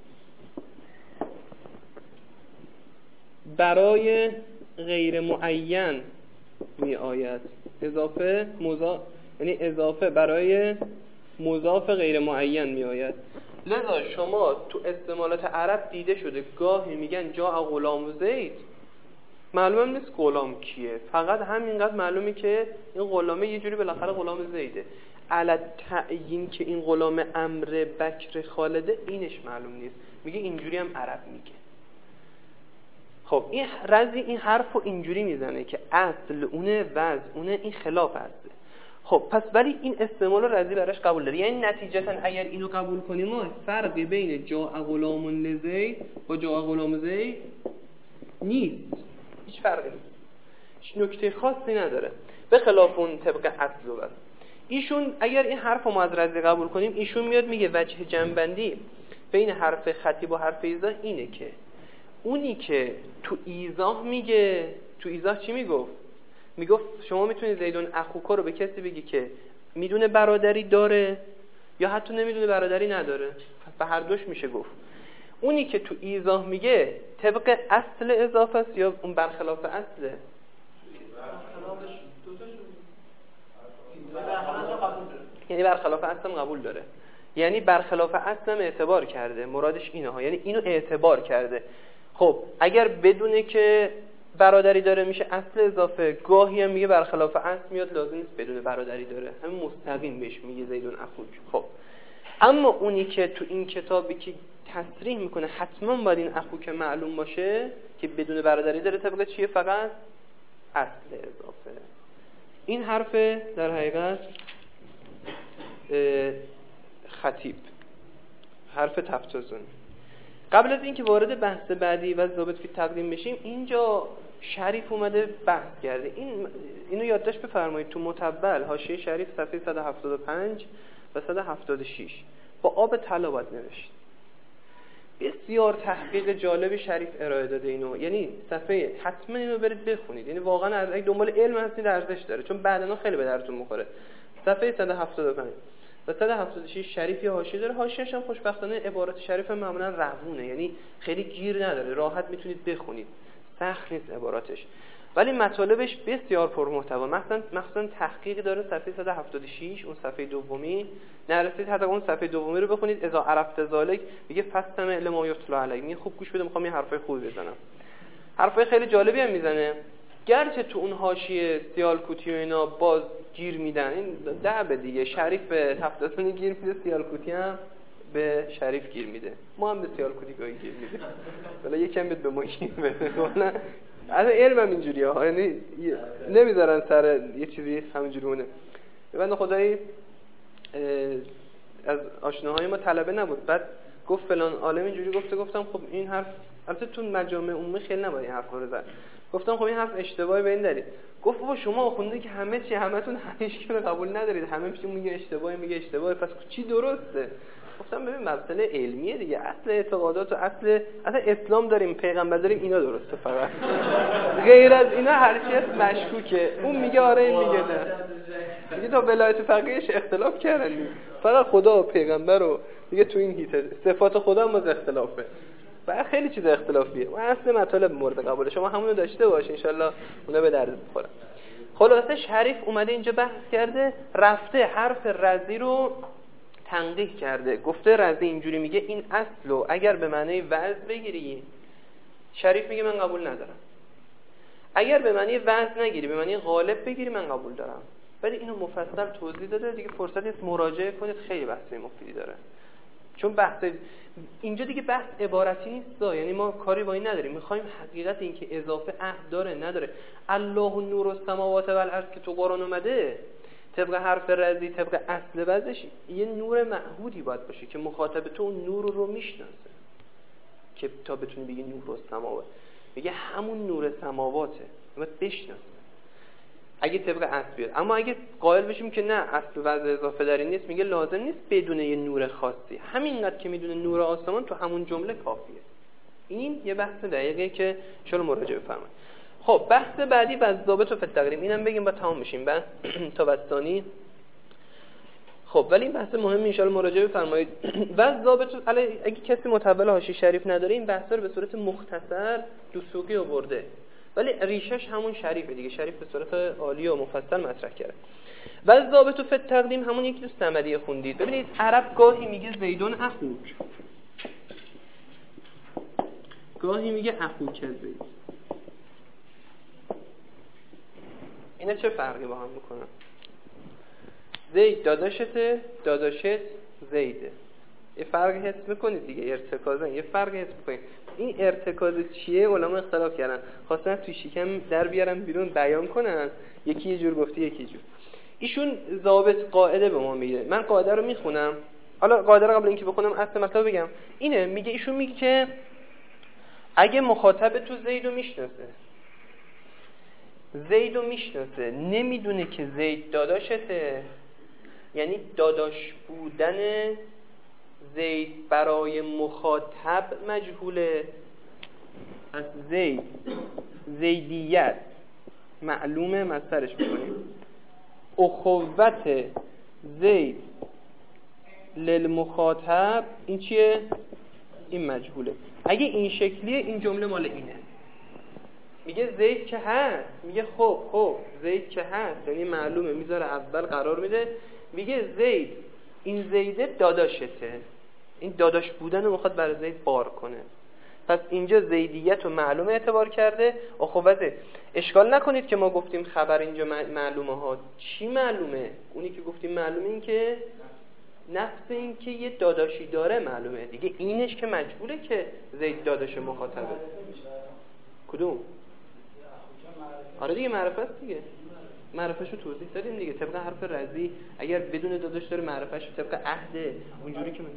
برای غیر معین می آید. اضافه یعنی اضافه برای مضاف غیر معین می آید. لذا شما تو استعمالات عرب دیده شده گاهی میگن جاء غلام زید، معلومه نیست غلام کیه، فقط همینقدر معلومه که این غلامه یه جوری بالاخره غلام زیده. علی تعیین که این غلام عمرو بکر خالده اینش معلوم نیست، میگه اینجوری هم عرب میگه. خب این رزی این حرفو اینجوری میزنه که اصل اونه وضع اونه، این خلاف هسته. خب پس ولی این استعمال رزی براش قبول داره، یعنی نتیجتا اگر اینو قبول کنیم ما فرقی بین جاء غلام لزید و جاء غلام زید نیست، هیچ فرقی نیست، هیچ نکته خاصی نداره به خلاف اون طبق اصل و وضع. ایشون اگر این حرفو ما از رزی قبول کنیم، ایشون میاد میگه وجه جنبندی بین حرف خطیب و حرف ایضاح اینه که اونی که تو ایضاح میگه، تو ایضاح چی میگفت شما میتونید زیدون اخوکا رو به کسی بگی که میدونه برادری داره یا حتی نمیدونه برادری نداره، به هر دوش میشه گفت. اونی که تو ایضاح میگه طبق اصل اضافه است یا اون برخلاف اصله؟ یعنی برخلاف اصل هم قبول داره، یعنی برخلاف اصل هم اعتبار کرده، مرادش اینه ها، یعنی اینو اعتبار کرده. خب اگر بدونه که برادری داره میشه اصل اضافه، گاهی هم میگه برخلاف اصل میاد لازم نیست بدون برادری داره، همین مستقیم بهش میگه زیدون اخوک. خب اما اونی که تو این کتابی که تصریح میکنه حتما باید این اخوک معلوم باشه که بدون برادری داره، طبقه چیه؟ فقط اصل اضافه. این حرف در حقیقت خطیب، حرف تفتازون. قبل از اینکه وارد بحث بعدی و ضابط فی تقدیم بشیم، اینجا شریف اومده بحث کرده. اینو یادداشت بفرمایید تو متبل حاشیه شریف صفحه 175 و 176 با آب طلا باید نوشت. بسیار تحقیق جالب شریف ارائه داده اینو، یعنی صفحه حتما اینو برید بخونید، یعنی واقعا اگه دنبال علم هستید ارزش داره، چون بعداً خیلی به درتون میخوره. صفحه 175 و 176 شریفی حاشیه داره. حاشیه‌اش هم خوشبختانه عبارات شریف هم معمولا روونه، یعنی خیلی گیر نداره، راحت میتونید بخونید، سخت نیست عباراتش، ولی مطالبش بسیار پرمحتوا. مثلا تحقیقی داره صفحه 176 اون صفحه دومی، نرسید حتی اون صفحه دومی رو بخونید. اذا عرفت ذالک میگه فاستمع لما یتلی علیک، میگه خوب گوش بده، میخوام یه حرفای خوبی بزنم. حرفای خیلی جالبی هم میزنه، گرچه تو اون حاشیه سیالکوتی و اینا باز گیر میدن، این دعبه دیگه، شریف به تفتازونی گیر میده، سیالکوتی هم به شریف گیر میده، ما هم به سیالکوتی گاهی گیر میده، ولی یکم به ما گیر میده. از علم هم اینجوریه ها، یعنی نمیذارن سر یه چیزی همینجوری مونه. بنده خدایی از آشناهای ما طلبه نبود، بعد گفت فلان عالم اینجوری گفته، گفتم خب این حرف البته تو مجامع عمومی خیلی نباید این حرفا رو زد، گفتم خب این حرف اشتباهی به این دلیل. گفت بابا شما آخونده که همه چی همتون هیچ کی رو قبول ندارید، همه چی میگه اشتباهه، پس چی درسته؟ گفتم ببین مسئله علمیه دیگه، اصل اعتقادات و اصل اسلام داریم، پیغمبر داریم، اینا درسته، فقط غیر از اینا هر چی هست مشکوکه. اون میگه آره، این میگه نه، دیگه تا ولایت فقیهش اختلاف کردن، فقط خدا و پیغمبر و دیگه تو این هیته صفات خدا هم از اختلافه و خیلی چیز اختلافیه و اصل مطالب مورد قبوله. شما همونو داشته باش ان شاءالله اونا به درد بخورن. خلاصه شریف اومده اینجا بحث کرده، رفته حرف رضی رو تنقیح کرده، گفته رضی اینجوری میگه این اصلو اگر به معنی وضع بگیری، شریف میگه من قبول ندارم. اگر به معنی وضع نگیری، به معنی غالب بگیری، من قبول دارم. ولی اینو مفصل توضیح داده دیگه، فرصت نیست مراجعه کنید، خیلی بحث مفیدی داره. چون بحث اینجا دیگه بحث عبارتی نیست، یعنی ما کاری با این نداریم، میخوایم حقیقت این که اضافه عهد داره نداره. الله نور السماوات و الارض که تو قرآن اومده، طبق حرف رضی، طبق اصل وضعش یه نور معهودی باید باشه که مخاطب تو اون نور رو میشناسه، که تا بتونی بگی نور السماوات، میگه همون نور سماواته، باید بشناسه اگه طبق اصل بیاد. اما اگه قائل بشیم که نه اصل وضع اضافه داری نیست، میگه لازم نیست بدون یه نور خاصی، همینقدر که میدونه نور آسمان تو همون جمله کافیه. این یه بحث دقیقه که شما مراجعه بفرمایید. خب بحث بعدی ضابط و فتقریم، اینم بگیم با تمام میشیم بحث تا وستانی. خب ولی این بحث مهم ان شاء الله مراجعه بفرمایید. ضابط اگه کسی متول حاشیه شریف نداره، این بحثا رو به صورت مختصر دوسوقی آورده، ولی ریشش همون شریفه دیگه. شریف به صورت عالی و مفصل مطرح کرده. ضابط و فتقدیم همون یک دوست عملی خوندید. ببینید عرب گاهی میگه زیدون اخوک، گاهی میگه اخوک زید. اینا چه فرقی با هم میکنن؟ زید داداشته، داداشت زیده. یه فرقی حس میکنید دیگه، ارتکازن یه فرقی حس میکنید. این ارتکاز چیه؟ علما اختلاف کردن، خواستن توی شکم در بیارن بیرون بیان کنن، یکی یه جور گفته یکی جور. ایشون ضابط قاعده به ما میگه، من قاعده رو میخونم. حالا قاعده رو قبل اینکه بخونم اصل مطلب بگم. اینه میگه، ایشون میگه که اگه مخاطب تو زیدو میشناسه، زیدو میشناسه، نمیدونه که زید داداشته، یعنی داداش بودن زید برای مخاطب مجهوله، از زید زیدیت معلومه، مصدرش میکنیم. اخوت زید للمخاطب این چیه؟ این مجهوله. اگه این شکلیه این جمله مال اینه. میگه زید که هست، میگه خب زید که هست یعنی معلومه، میذاره اول قرار میده، میگه زید، این زیده داداشته، این داداش بودن رو میخواد برای زید بار کنه. پس اینجا زیدیت رو معلومه اعتبار کرده. اخوته اشکال نکنید که ما گفتیم خبر اینجا معلومه ها. چی معلومه؟ اونی که گفتیم معلومه این که نفس این که یه داداشی داره معلومه دیگه، اینش که مجبوره که زید داداش مخاطبه. کدوم؟ آره دیگه معرفت دیگه، معرفشو توضیح دادیم دیگه طبق حرف رضی. اگر بدون داداش داره معرفش طبق عهد اونجوری که من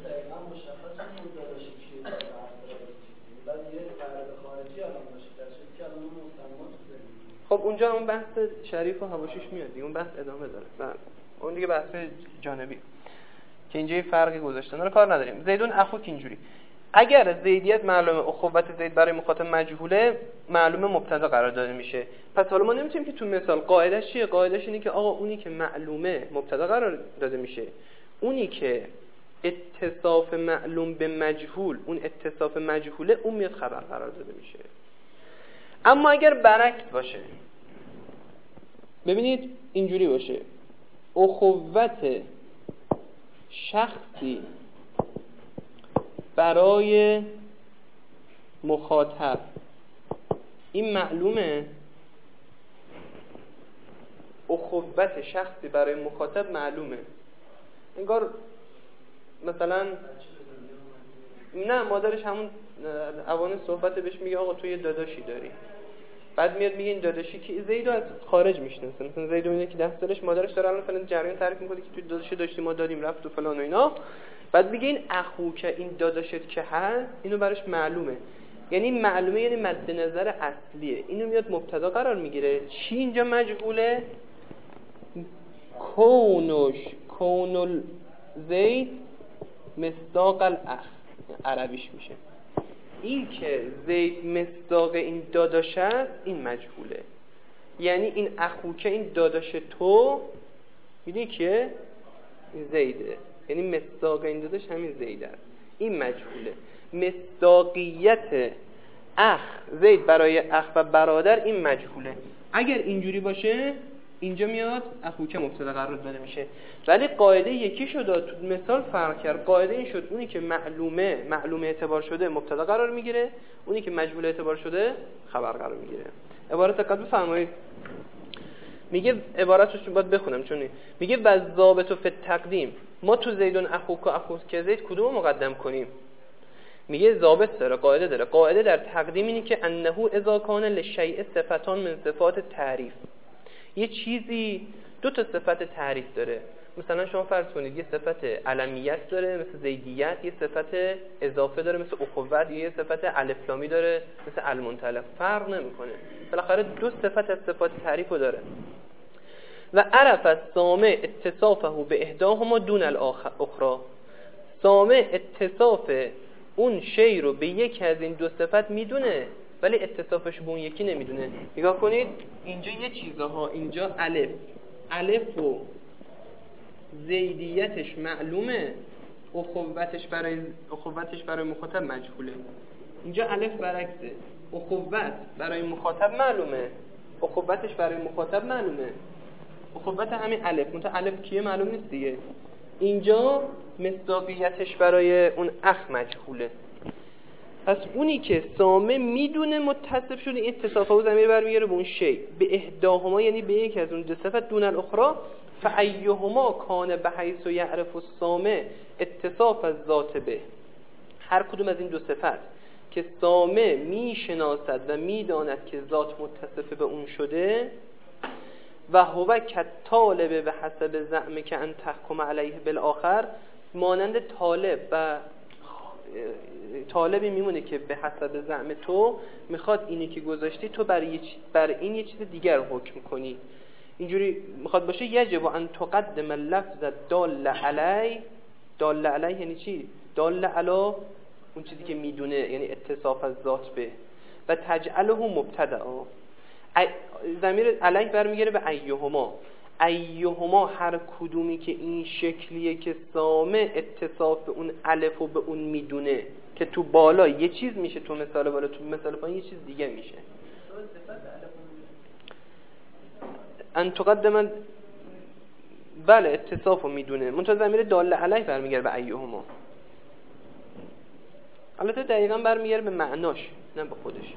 خب اونجا اون بحث شریف و حواشیش میاد دیگه، اون بحث ادامه داره. بله اون دیگه بحث جانبی که اینجا فرقی گذاشتن رو کار نداریم. زیدون اخوک اینجوری، اگر زیدیت معلومه، اخوت زید برای مخاطب مجهوله، معلومه مبتدا قرار داده میشه. پس حالا ما نمیتونیم که تو مثال قاعدهش چیه؟ قاعدهش اینه که آقا اونی که معلومه مبتدا قرار داده میشه، اونی که اتصاف معلوم به مجهول، اون اتصاف مجهوله، اون میاد خبر قرار داده میشه. اما اگر برعکس باشه، ببینید اینجوری باشه، اخوت شخصی برای مخاطب این معلومه، اخوت شخصی برای مخاطب معلومه. انگار مثلا نه مادرش همون اوان صحبت بهش میگه آقا تو یه داداشی داری، بعد میاد میگه این داداشی که زیدو از خارج میشناسه، مثلا زیدو میگه که 10 سالش مادرش داره الان فلان جریان تعریف میکنه که تو داداشی داشتی ما دادیم رفت و فلان و اینا، بعد میگه این اخو که این داداشت که هست اینو براش معلومه، یعنی معلومه یعنی مد نظر اصلیه، اینو میاد مبتدا قرار میگیره. چی اینجا مجهوله؟ کونل زید مصداق الاخ عربیش میشه، این که زید مصداق این داداش است این مجهوله، یعنی این اخو که این داداش تو میدونی که زیده، یعنی مصداق این داداش همین زید است، این مجهوله. مصداقیت اخ زید برای اخ و برادر این مجهوله. اگر اینجوری باشه اینجا میاد اخوک مبتدا قرار داده میشه، ولی قاعده یکی شد. تو مثال فرق کرد. قاعده این شد اونی که معلومه اعتبار شده مبتدا قرار میگیره، اونی که مجهول اعتبار شده خبر قرار میگیره. عبارت دقت بفرمایید. میگه عبارتش رو باید بخونم چون میگه والضابط فی التقدیم، ما تو زیدون اخوک و اخوک زید کدومو مقدم کنیم؟ میگه ضابط داره، قاعده داره. قاعده در تقدیم اینی که انه اذا کان للشیء صفتان من صفات تعریف، یه چیزی دو تا صفت تعریف داره. مثلا شما فرض کنید یه صفت علمیت داره مثل زیدیت، یه صفت اضافه داره مثل اخوت، یه صفت الف لامی داره مثل المنطلق. فرق نمیکنه، بالاخره دو صفت از صفات تعریف رو داره. و عرف السامع اتصافه به احداهما دون الاخرى، سامع اتصاف اون شی رو به یکی از این دو صفت میدونه ولی اتصافش به اون یکی نمیدونه. نگاه کنید اینجا یه چیزها، اینجا الف و زیدیتش معلومه، اخوتش برای مخاطب مجهوله. اینجا الف برعکسه، اخوت برای مخاطب معلومه، اخوتش برای مخاطب معلومه. اخوت همین الف، منتها الف کیه معلوم نیست دیگه. اینجا مصداقیتش برای اون اخ مجهوله. پس اونی که سامع میدونه متصف شده، این اتصافه و ضمیر برمیگره به اون شی به احداهما، یعنی به یک از اون دو صفت دون الاخرى. فایهما کان بحیث یعرف السامع اتصاف الذات به، هر کدوم از این دو صفت که سامع میشناسد و میداند که ذات متصف به اون شده، و هو کطالب به حسب زعم که ان تحکم علیه بالاخر، مانند طالب و طالبی میمونه که به حسب زعم تو میخواد اینی که گذاشتی تو بر این یه چیز دیگر حکم کنی. اینجوری میخواد باشه. یجب ان تقدم اللفظ دال علی. دال علی یعنی چی؟ دال علی اون چیزی که میدونه، یعنی اتصاف از ذات به، و تجعله مبتدا. ضمیر علیه برمیگره به ایهما. ایهما هر کدومی که این شکلیه که سامع اتصاف به اون الف و به اون میدونه که تو بالا یه چیز میشه، تو مثال بالا، تو مثال پایین یه چیز دیگه میشه. ان تقدم بله اتصاف رو میدونه، منتها ضمیر دال علیه برمیگره به ایهما. البته دقیقاً برمیگره به معناش نه به خودش.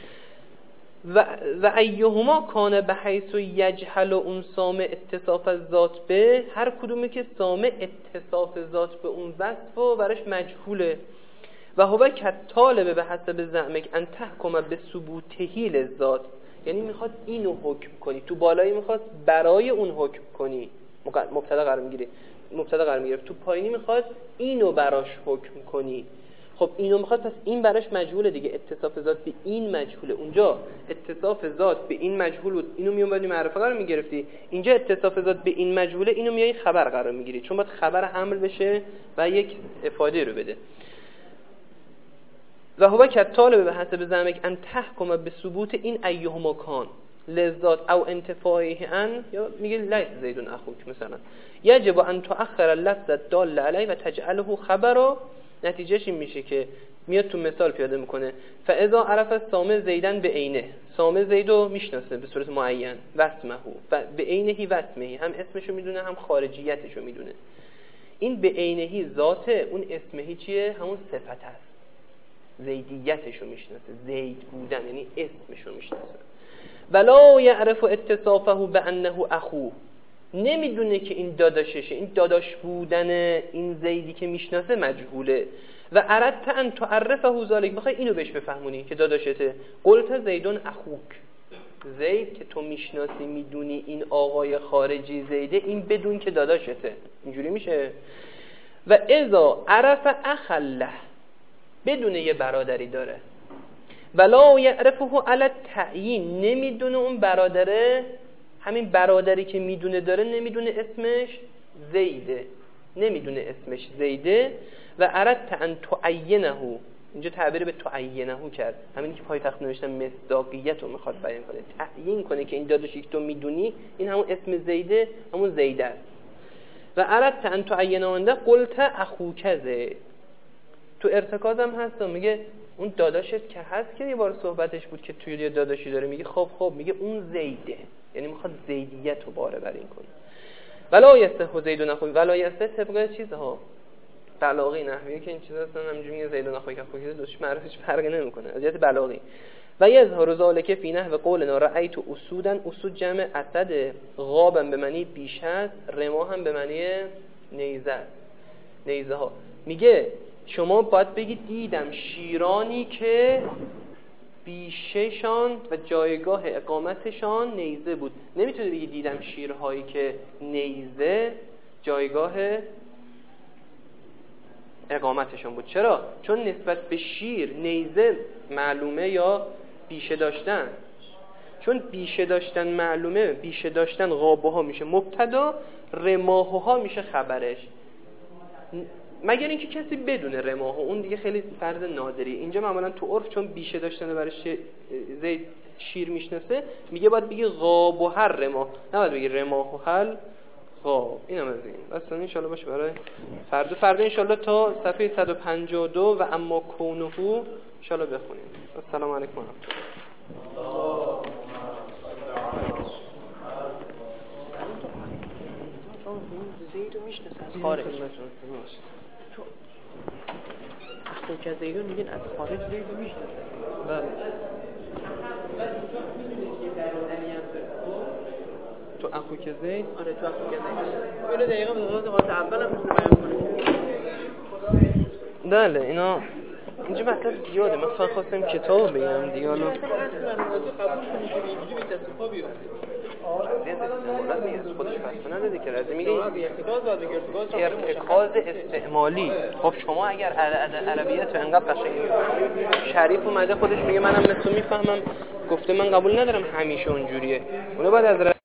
و ایهما کان بحیث یجهل اون سامع اتصاف ذات به، هر کدومی که سامع اتصاف ذات به اون وصف و برش مجهوله. و هو کطالب به حسب زعمک ان تحکم به ثبوتهی للذات، یعنی میخواد اینو حکم کنی، تو بالایی میخواد برای اون حکم کنی، مبتدا قرار میگیره، تو پایینی میخواد اینو براش حکم کنی. خب اینو میخواد، پس این براش مجهوله دیگه، اتصاف ذات به این مجهوله. اونجا اتصاف ذات به این مجهول بود، اینو میومدی معرفه قرار میگرفتی. اینجا اتصاف ذات به این مجهوله، اینو میای خبر قرار میگیری، چون باید خبر حمل بشه و یک افاده رو بده. و هو کطالب به حسب زعمک ان تحکم به ثبوت این ایهما کان لذات او انتفاعه ان، یا میگه لیس زیدون اخوک مثلا، یجب ان تؤخر اللفظ الدال علیه و تجعله خبرا. نتیجهش این میشه که میاد تو مثال پیاده میکنه فاذا عرف السامع زیدن به عینه، سامع زیدو میشناسه به صورت معین، واسمه و به عینهی واسمه، هم اسمشو میدونه هم خارجیتشو میدونه. این به عینهی ذاته، اون اسمهی چیه؟ همون صفت هست. زیدیتشو میشناسه، زید بودن یعنی اسمشو میشناسه. ولا یعرف اتصافه بانه اخوه، نمیدونه که این داداششه، این داداش بودن این زیدی که میشناسه مجهوله. و اردت ان تعرفه ذلک، بخوای اینو بهش بفهمونی که داداشته. قلت زیدون اخوک، زید که تو میشناسی میدونی این آقای خارجی زیده، این بدون که داداشته. اینجوری میشه. و اذا عرف اخله، بدونه یه برادری داره. ولا یعرفه علی التعیین، نمیدونه اون برادره، همین برادری که میدونه داره نمیدونه اسمش زیده، نمیدونه اسمش زیده. و اردت ان تعینه، اینجا تعبیر به تعینه کرد، همین که پایتخت نوشتن مصداقیت رو میخواد بیان کنه، تعیین کنه که این داداشی که تو میدونی این همون اسم زیده، همون زیده است. و اردت ان تعینه انده قلت اخوک زید، تو ارتکاز هم هست، میگه اون داداشت که هست که یه بار صحبتش بود که توی داداشی داره، میگه خب میگه اون زیده، یعنی میخواد زیدیت رو باره بر این کنه. ولا یصح زید نخوی، ولا یصح طبق چیزها بلاغی نحویه که این چیزا اصلا همینجوری میگه زید نخوی که خوی دوش معرفش فرقی نمیکنه از جهت بلاغی. و یظهر ذلک فی نحو قولنا رأیت اسودا، اسود جمع اسد، غابا به معنی بیش است، رما هم به معنی نیزه، نیزه ها. میگه شما باید بگید دیدم شیرانی که بیشهشان و جایگاه اقامتشان نیزه بود. نمیتونه بگید دیدم شیرهایی که نیزه جایگاه اقامتشان بود. چرا؟ چون نسبت به شیر نیزه معلومه یا بیشه داشتن. چون بیشه داشتن معلومه، بیشه داشتن غابه ها میشه مبتدا، رماح ها میشه خبرش، مگر اینکه کسی بدونه رماح، اون دیگه خیلی فرض نادری. اینجا معمولا تو عرف چون بیشه داشتن برای زید شیر میشناسه، میگه باید بگی غاب و هر رماح، نباید بگی رماح و هل غاب. اینم از این. بس ان شاء الله باشه برای فردا ان شاء الله تا صفحه 152 و اما کونه ان شاء الله بخونیم. السلام علیکم و رحمت الله.
زیدو میشناسه از خارج. تو که زیدو میگن از خارج زیدو میشناسه.
بله. تو اخو که زید؟
آره تو اخو که زید. اینو دقیقا به صورت قاطع اول هم میتونه بیان کنه.
بله اینا اینجا مطلب زیاده. من فقط خواستم کتاب بگم دیگه. حالا
قبول کنی که اینجوری به تصفیه بیفته.
خودش فصل نداده که رازی میگه
ارتکاز
استعمالی. خب شما اگر عربیت رو انقدر قشنگ میفهمید، شریف اومده خودش میگه منم مثل میفهمم، گفته من قبول ندارم همیشه اونجوریه، اونو بعد از